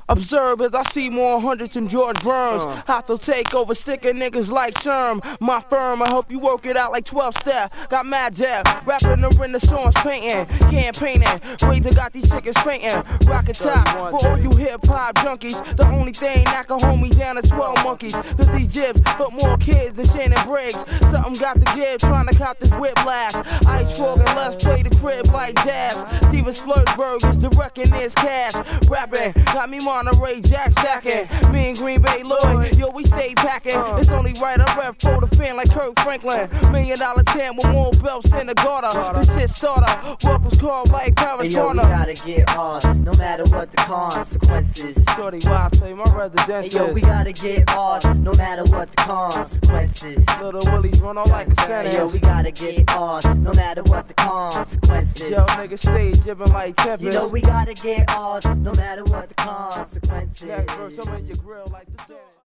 Observe as I see more hundreds than George Burns. Have to take over, sticking niggas like Sherm. My firm, I hope you work it out like 12 step. Got mad depth, rapping the Renaissance painting, campaigning. Razor got these chickens fainting. Rocket top for all you hip hop junkies. The only thing that can hold me down is 12 monkeys. Cause these jibs put more kids than Shannon Briggs. Something got to give, trying to cop this whiplash. Ice Frog and let's play the crib like jazz. Steven Splurgeberg is directing this cash. Rapping, got me Monterey Jack stacking. Me and Green Bay Lloyd, yo, we stay packing. It's only right I rep for the fan like Kirk Franklin. $1 million tent with more belts than the Garter. This shit starter, welcome's called like Paratona. Hey, yo, we gotta get hard, no matter what the consequences. Shorty, why I tell you my residence Hey, yo, we gotta get hard, no matter what the consequences. Little Willie's run all like a sentence. Hey, yo, we gotta get hard, no matter what the consequences. Yo, niggas stay jibbing like Tempest. You know we gotta get hard, no matter what the consequences. Next verse, I'm in your grill like the